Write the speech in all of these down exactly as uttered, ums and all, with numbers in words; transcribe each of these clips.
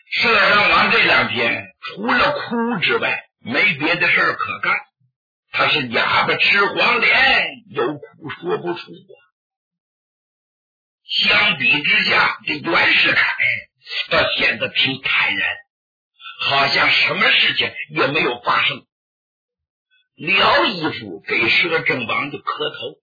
摄政王这两天除了哭之外没别的事儿可干，他是哑巴吃黄连，有苦说不出啊。相比之下，这袁世凯倒显得挺坦然，好像什么事情也没有发生。撩衣服给摄政王就磕头，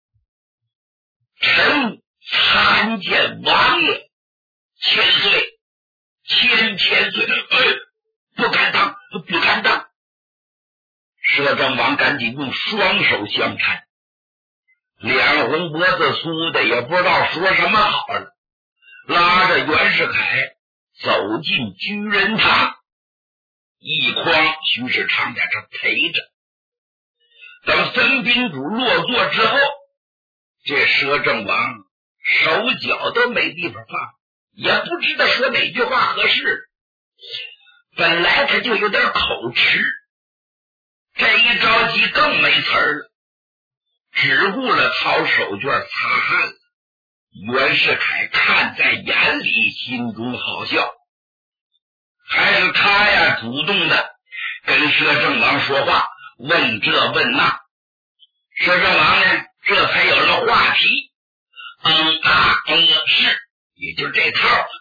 臣参见王爷，千岁，千千岁，哎，不敢当，不敢当。摄政王赶紧用双手相搀，脸红脖子酥的，也不知道说什么好了，拉着袁世凯走进居人堂，一匡徐世昌在这陪着。等分宾主落座之后，这摄政王手脚都没地方放，也不知道说哪句话合适。本来他就有点口吃，这一着急更没词儿了，只顾了抄手绢擦汗了。袁世凯看在眼里，心中好笑，还是他呀主动的跟摄政王说话，问这问那。摄政王呢这才有了话题，嗯啊嗯是，也就这套了。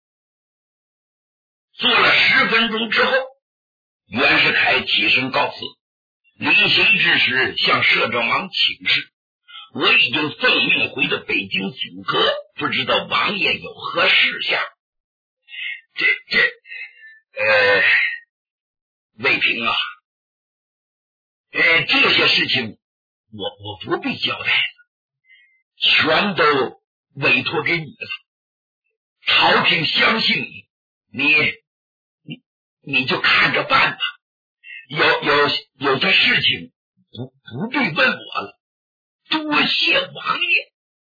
做了十分钟之后，袁世凯起身告辞，临行之时向摄政王请示，我已经奉命回到北京阻隔，不知道王爷有何事项。这这呃魏平啊，呃这些事情我我不必交代了，全都委托给你了。朝廷相信你，你你你就看着办吧。有有有些事情不不必问我了，多谢王爷。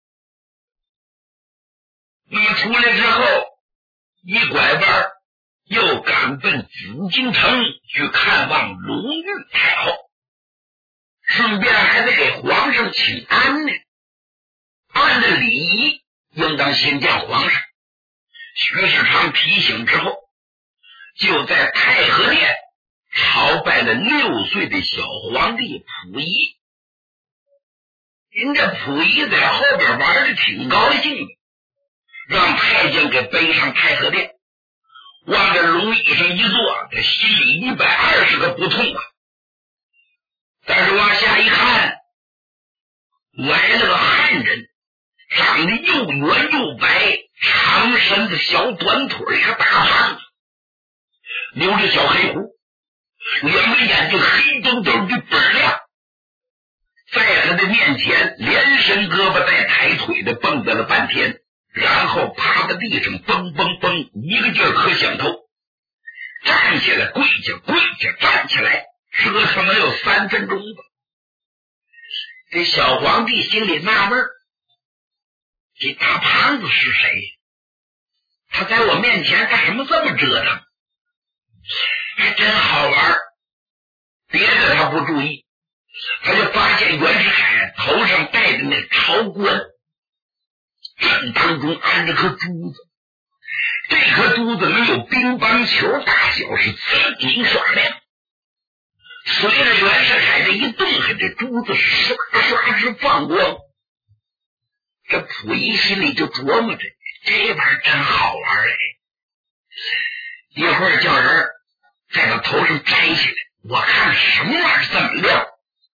那么出来之后，一拐弯又赶奔紫禁城去看望隆裕太后，顺便还得给皇上请安呢。按照礼仪，应当先见皇上。徐世昌提醒之后，就在太和殿朝拜了六岁的小皇帝溥仪。人家溥仪在后边玩的挺高兴的，让太监给背上太和殿，往这龙椅上一坐，这心里一百二十个不痛啊。但是往下一看，来了个汉人，长得又圆又白，长身子小短腿，一个大胖子，留着小黑胡，两个眼睛黑洞洞的倍儿亮，在他的面前连伸胳膊带抬腿的蹦跶了半天，然后趴在地上蹦蹦蹦，一个劲儿磕响头，站起来跪下跪下站起来，折腾了有三分钟吧。这小皇帝心里纳闷，这大胖子是谁？他在我面前干什么这么折腾？还真好玩。别的他不注意，他就发现袁世凯头上戴的那朝冠，正当中安着颗珠子，这颗珠子能有乒乓球大小，是紫金刷亮。随着袁世凯这一动弹，这珠子刷刷直放光。这溥仪心里就琢磨着，这玩意儿真好玩哎！一会儿叫人在他头上摘起来，我看什么玩意儿这么亮。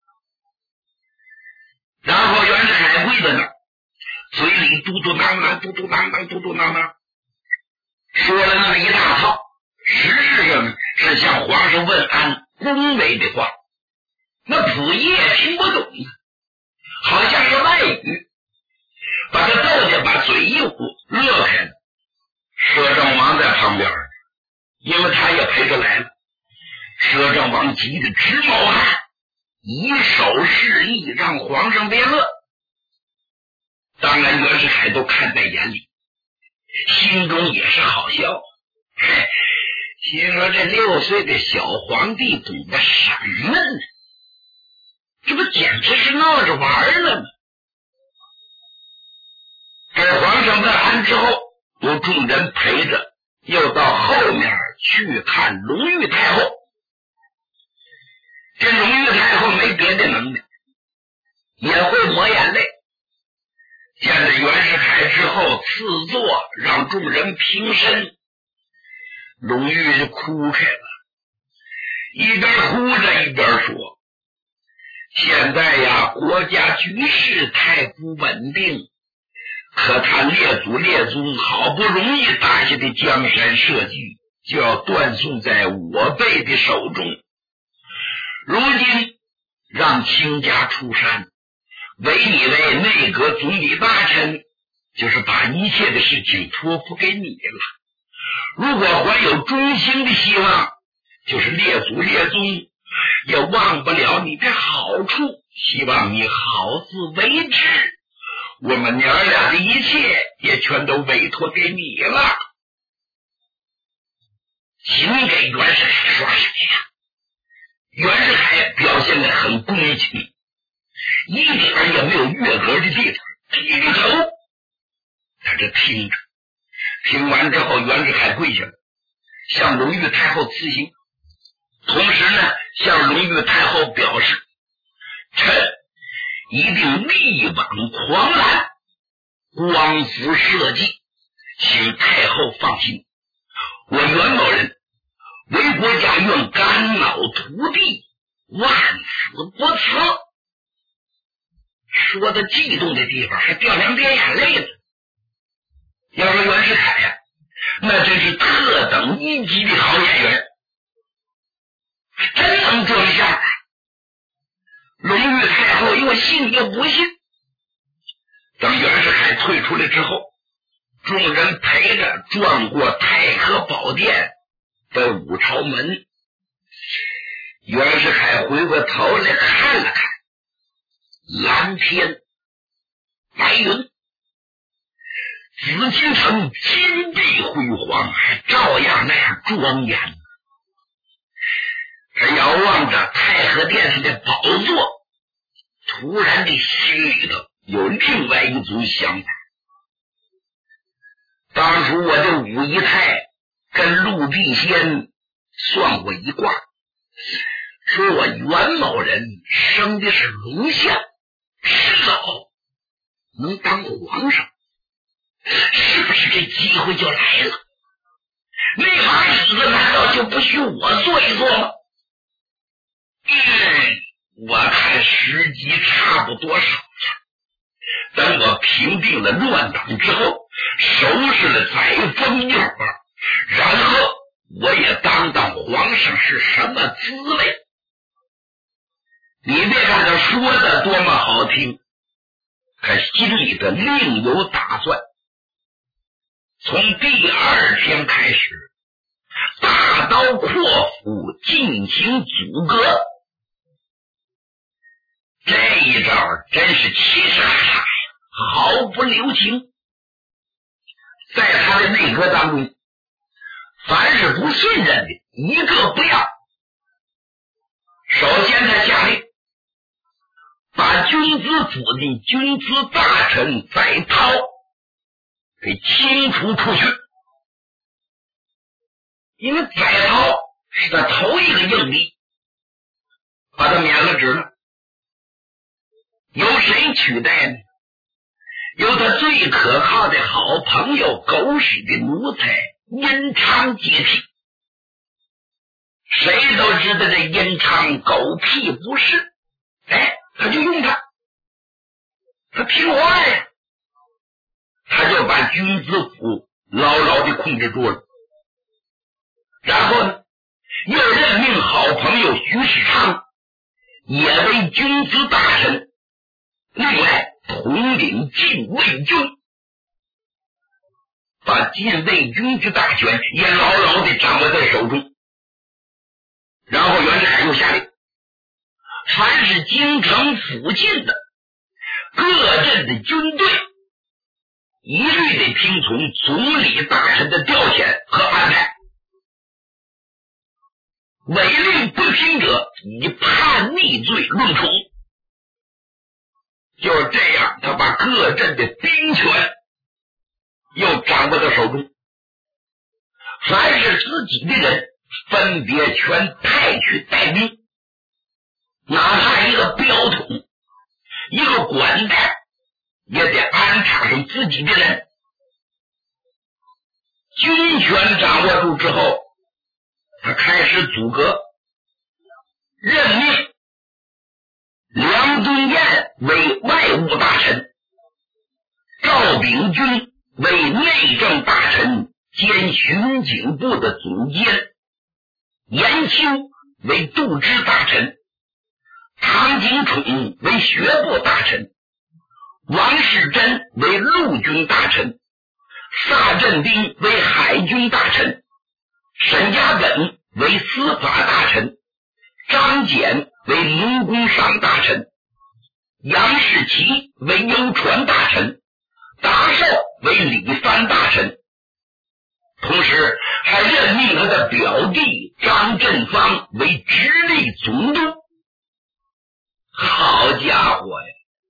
然后袁世凯跪在那儿，嘴里嘟嘟囔囔嘟嘟囔囔嘟嘟囔囔，说了那么一大套，实质上是向皇上问安恭维的话。那溥仪也听不懂，好像是外语，把他逗着，把嘴一捂，乐开了。摄政王在旁边，因为他也陪着来了。摄政王急得直冒汗，以手示意让皇上别乐。当然袁世凯都看在眼里，心中也是好笑。心说这六岁的小皇帝懂得什么呢？这不简直是闹着玩呢吗？给皇上问安之后，有众人陪着，又到后去看隆裕太后。这隆裕太后没别的能耐，也会抹眼泪。见了袁世凯之后，赐座让众人平身，隆裕就哭开了，一边哭着一边说：现在呀，国家局势太不稳定，可他列祖列宗好不容易打下的江山社稷，就要断送在我辈的手中。如今让卿家出山，委你为内阁总理大臣，就是把一切的事情托付给你了。如果还有中兴的希望，就是列祖列宗也忘不了你的好处，希望你好自为之。我们娘俩的一切也全都委托给你了。请给袁世凯说什么呀？袁世凯表现得很恭敬，一点也没有越格的地方，低着头在这听着。听完之后，袁世凯跪下了，向隆裕太后辞行，同时呢，向隆裕太后表示，臣一定力挽狂澜，光复社稷，请太后放心，我袁某人为国家愿肝脑涂地，万死不辞。说的激动的地方还掉两滴眼泪了。要说袁世凯呀、啊，那真是特等一级的好演员，真能装下。隆裕太后又信又不信。等袁世凯退出来之后，众人陪着转过太和宝殿的五朝门，袁世凯回过头来看了看蓝天白云，紫禁城金碧辉煌，还照样那样庄严。他遥望着太和殿上的宝座，突然的心里头有另外一种想法。当初我的武夷太跟陆地仙算过一卦，说我袁某人生的是龙象，迟早能当皇上，是不是这机会就来了？那把椅子难道就不许我坐一坐吗？嗯，我看时机差不多少了。等我平定了乱党之后，收拾了载沣一伙，然后我也当当皇上是什么滋味。你别看他说的多么好听，可心里的另有打算。从第二天开始，大刀阔斧进行阻隔。这一招真是气势煞呀，毫不留情。在他的内阁当中，凡是不信任的一个不要。首先他下令把军资府的军资大臣载涛给清除出去，因为载涛是他头一个硬币，把他免了职了。由谁取代呢？由他最可靠的好朋友狗屎的奴才殷昌接替。谁都知道这殷昌狗屁不是，哎，他就用他，他听话呀，他就把军资府牢牢地控制住了。然后呢，又任命好朋友徐世昌也为军资大臣，另外统领禁卫军，把禁卫军之大权也牢牢地掌握在手中。然后袁世凯又下令，凡是京城附近的各镇的军队，一律得听从总理大臣的调遣和安排，违令不听者以叛逆罪论处。就是这样，他把各镇的兵权又掌握到手中。凡是自己的人， 分别全派去带兵，哪怕一个镖筒一个管带也得安插上自己的人。军权掌握住之后，他开始组阁，任命梁敦彦为外务大臣，赵秉钧为内政大臣兼巡警部的总监，严丘为度支大臣，唐景宠为学部大臣，王士珍为陆军大臣，萨镇兵为海军大臣，沈家本为司法大臣，张俭为临工商大臣，杨士奇为邮传大臣，达寿为礼藩大臣，同时还任命他的表弟张振芳为直隶总督。好家伙呀！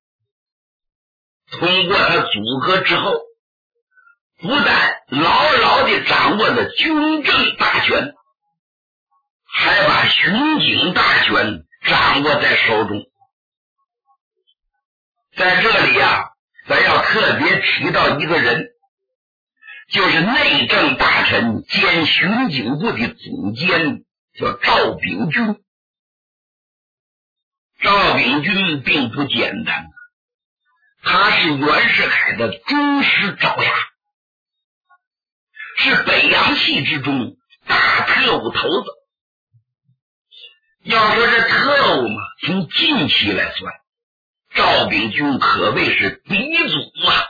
通过他组阁之后，不但牢牢地掌握了军政大权，还把巡警大权掌握在手中。在这里啊，咱要特别提到一个人，就是内政大臣兼巡警部的总监，叫赵秉钧。赵秉钧并不简单，他是袁世凯的忠实爪牙，是北洋系之中大特务头子。要说这特务嘛，从近期来算，赵秉钧可谓是鼻祖啊。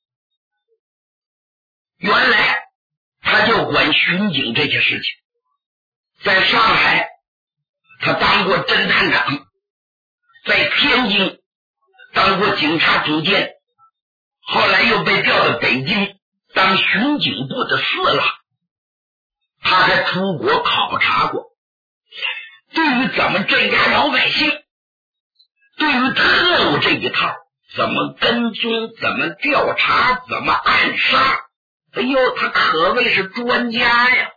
原来他就管巡警这些事情，在上海他当过侦探长，在天津当过警察总监，后来又被调到北京当巡警部的司郎。他还出国考察过，对于怎么镇压老百姓，对于特务这一套，怎么跟踪，怎么调查，怎么暗杀，哎呦，他可谓是专家呀！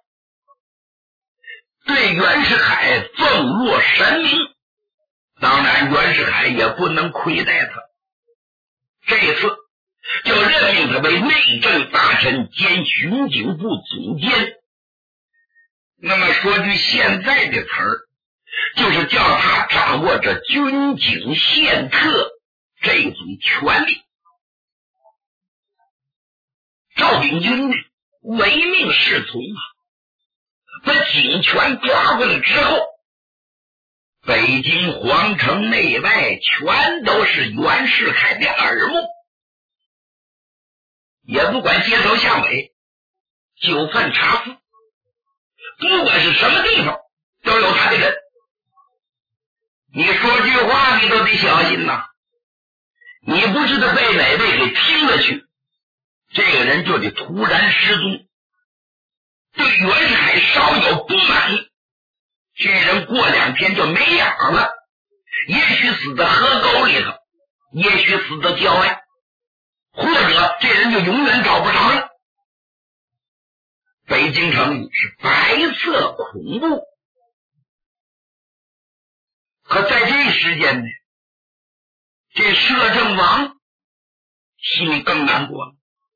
对袁世凯奉若神明，当然袁世凯也不能亏待他。这一次就任命他为内政大臣兼巡警部总监。那么说句现在的词儿，就是叫他掌握着军警宪特这种权力。赵秉钧呢，唯命是从啊，把警权抓过来之后，北京皇城内外全都是袁世凯的耳目，也不管街头巷尾，酒饭茶肆，不管是什么地方都有他的人。你说句话你都得小心呐，你不知道被哪位给听了去，这个人就得突然失踪。对袁世凯稍有不满，这人过两天就没影了，也许死在河沟里头，也许死在郊外，或者这人就永远找不着了。北京城是白色恐怖。可在这时间呢，这摄政王心里更难过了。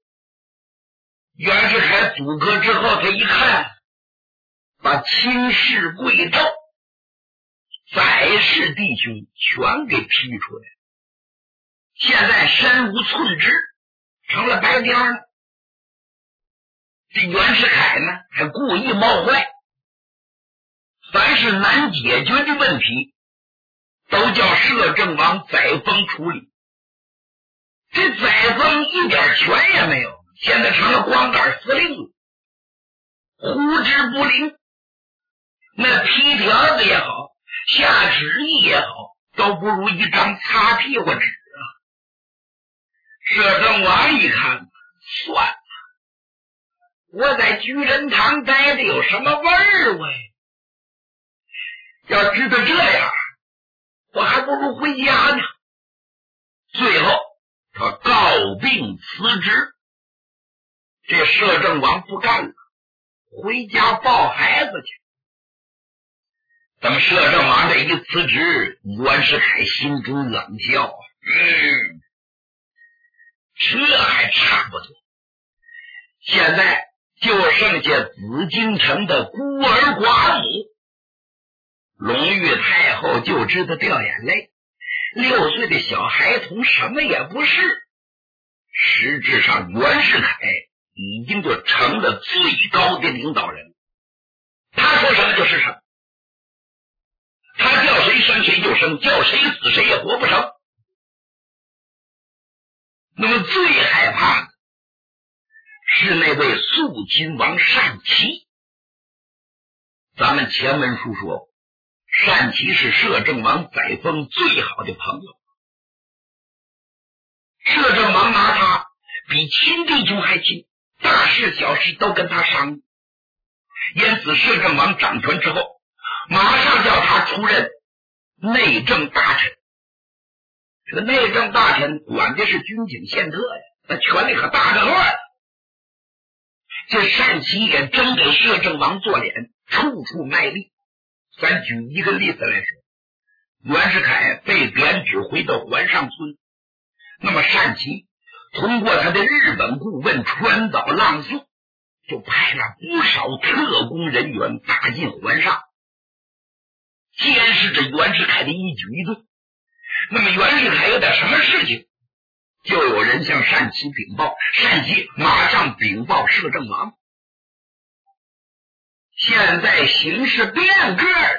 袁世凯组阁之后，他一看，把亲事贵胄、宰士弟兄全给批出来，现在身无寸枝，成了白貂了。这袁世凯呢，还故意冒坏，凡是难解决的问题，都叫摄政王载沣处理。这载沣一点权也没有，现在成了光杆司令了，呼之不灵。那批条子也好，下旨意也好，都不如一张擦屁股纸啊。摄政王一看，算了，我在居仁堂待着有什么味儿喂？要知道这样，我还不如回家呢。最后他告病辞职。这摄政王不干了，回家抱孩子去。 等摄政王这一辞职，袁世凯心中冷笑，嗯，这还差不多，现在就剩下紫禁城的孤儿寡母。隆裕太后就知道掉眼泪，六岁的小孩童什么也不是，实质上袁世凯已经就成了最高的领导人，他说什么就是什么，他叫谁生谁就生，叫谁死谁也活不成。那么最害怕的是那位肃亲王单骑。咱们前文书说过，单骑是摄政王载沣最好的朋友，摄政王拿他比亲弟兄还亲，大事小事都跟他商议。因此摄政王掌权之后，马上叫他出任内政大臣。这个内政大臣管的是军警宪特呀，那权力可大着多了。这单骑也真给摄政王做脸，处处卖力。咱举一个例子来说，袁世凯被贬指回到环上村，那么单骑通过他的日本顾问川岛浪速，就派了不少特工人员打进环上，监视着袁世凯的一举一动。那么袁世凯有点什么事情，就有人向单骑禀报，单骑马上禀报摄政王。现在形势变个了，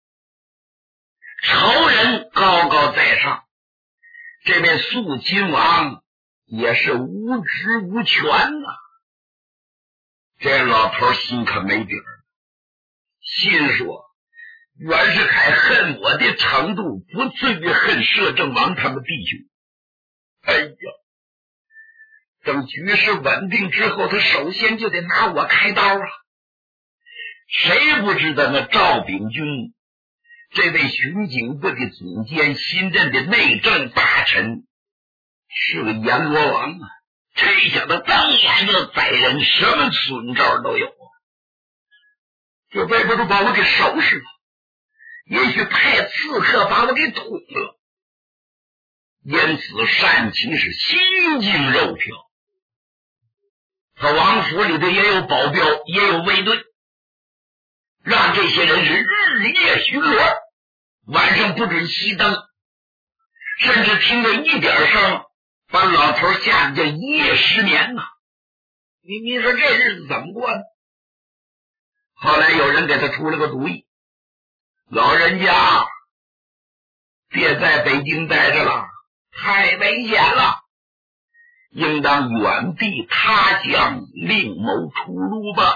仇人高高在上，这位肃亲王也是无职无权呐、啊。这老头心可没底儿，心说袁世凯恨我的程度不至于恨摄政王他们弟兄。哎呀，等局势稳定之后，他首先就得拿我开刀啊！谁不知道那赵秉钧这位巡警部的总监新任的内政大臣是个阎罗王啊！这小子瞪眼就宰人，什么损招都有啊！就背不住把我给收拾了，也许派刺客把我给捅了。因此单骑是心惊肉跳，他王府里头也有保镖，也有卫队，让这些人是日夜巡逻，晚上不准熄灯，甚至听着一点声把老头吓得一夜失眠呐、啊！你你说这日子怎么过呢？后来有人给他出了个主意，老人家别在北京待着了，太危险了，应当远避他乡，另谋出路吧。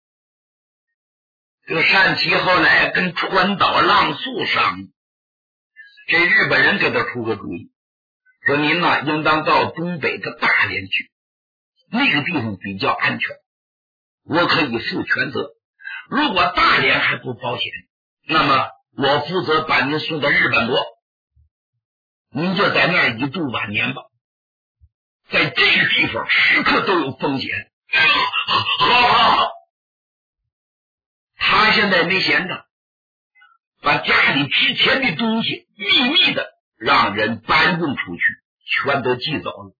这个单骑后来跟川岛浪速商议，这日本人给他出个主意，说您呢应当到东北的大连去，那个地方比较安全，我可以负全责。如果大连还不保险，那么我负责把您送到日本国，您就在那儿一度晚年吧。在这个地方时刻都有风险。好好好，他现在没闲着，把家里值钱的东西秘密的让人搬运出去，全都寄走了。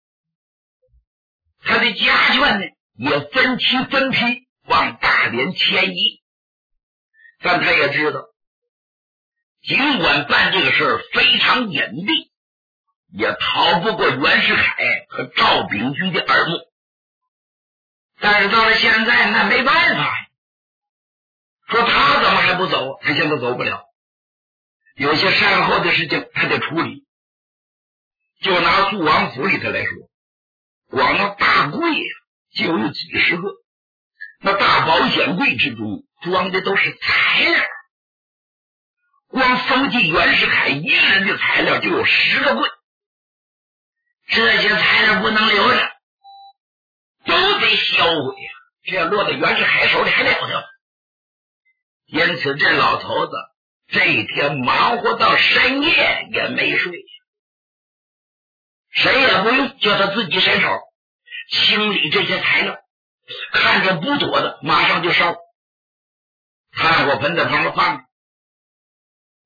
他的家眷呢也分期分批往大连迁移。但他也知道，尽管办这个事儿非常隐蔽，也逃不过袁世凯和赵秉钧的耳目。但是到了现在那没办法呀，说他怎么还不走？他现在走不了，有些善后的事情他得处理。就拿肃王府里头来说，光那大柜呀、啊、就有几十个，那大保险柜之中装的都是材料，光搜集袁世凯一个人的材料就有十个柜，这些材料不能留着，都得销毁呀、啊，这要落到袁世凯手里还了得。因此这老头子这一天忙活到深夜也没睡，谁也不用，叫他自己伸手清理这些材料，看着不妥的马上就烧，炭火盆在旁边放着，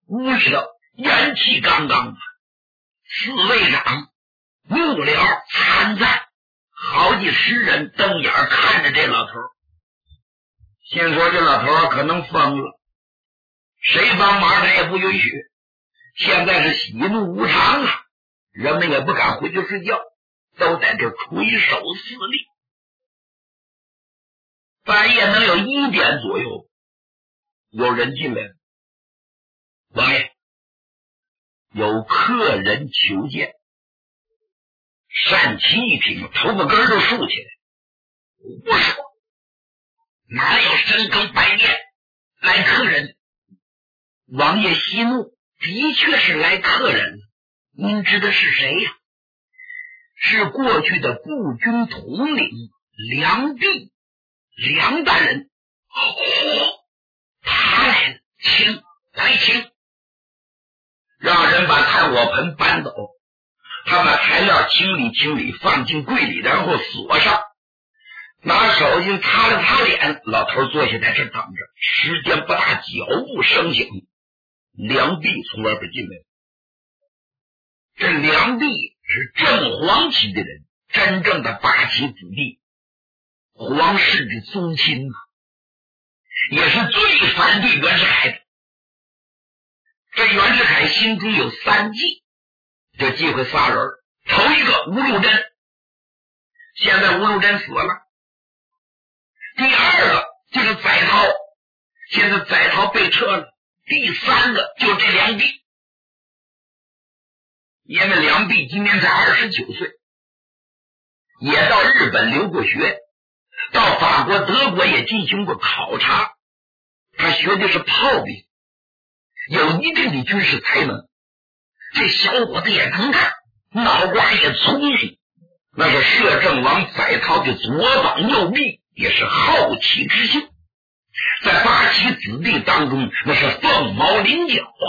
武舍元气杠杠的，侍卫长、幕僚、参赞，好几十人瞪眼看着这老头。先说这老头可能疯了，谁帮忙他也不允许。现在是喜怒无常啊，人们也不敢回去睡觉，都在这垂手肆立。半夜能有一点左右，有人进来了。王爷，有客人求见。单琦一听，头发根都竖起来。我说，哪有深更半夜来客人？王爷息怒，的确是来客人。您知道是谁呀？是过去的步军统领梁弼，梁大人。哦，他来了，请，快请。让人把炭火盆搬走，他把材料清理清理，放进柜里，然后锁上，拿手巾擦了擦脸。老头坐下在这等着，时间不大，脚步声响，梁弼从外边进来了。这梁弼是正黄旗的人，真正的八旗子弟，皇室的宗亲啊，也是最反对袁世凯的。这袁世凯心中有三忌，这忌讳仨人。头一个吴禄贞，现在吴禄贞死了。第二个就是载涛，现在载涛被撤了。第三个就这梁弼，因为梁弼今年才二十九岁，也到日本留过学，到法国、德国也进行过考察，他学的是炮兵，有一定的军事才能。这小伙子也能干，脑瓜也聪明，那是摄政王载涛的左膀右臂，也是好奇之秀，在八旗子弟当中那是凤毛麟角啊。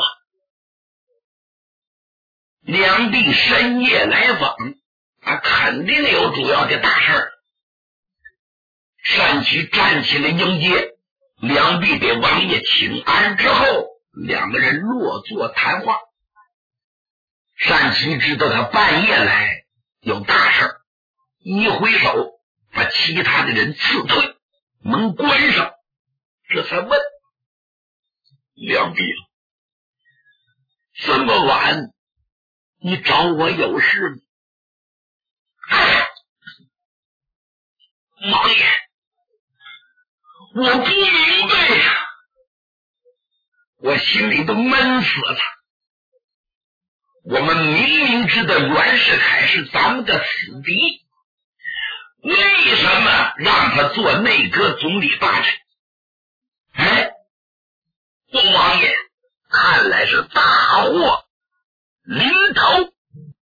梁弼深夜来访，他肯定有主要的大事儿。单琦站起来迎接，梁弼给王爷请安之后，两个人落座谈话。单琦知道他半夜来有大事，一挥手把其他的人辞退，门关上，这才问梁弼，这么晚你找我有事吗？哎，王爷，我不明白呀，我心里都闷死了。我们明明知道袁世凯是咱们的死敌，为什么让他做内阁总理大臣？哎，我王爷，看来是大祸临头。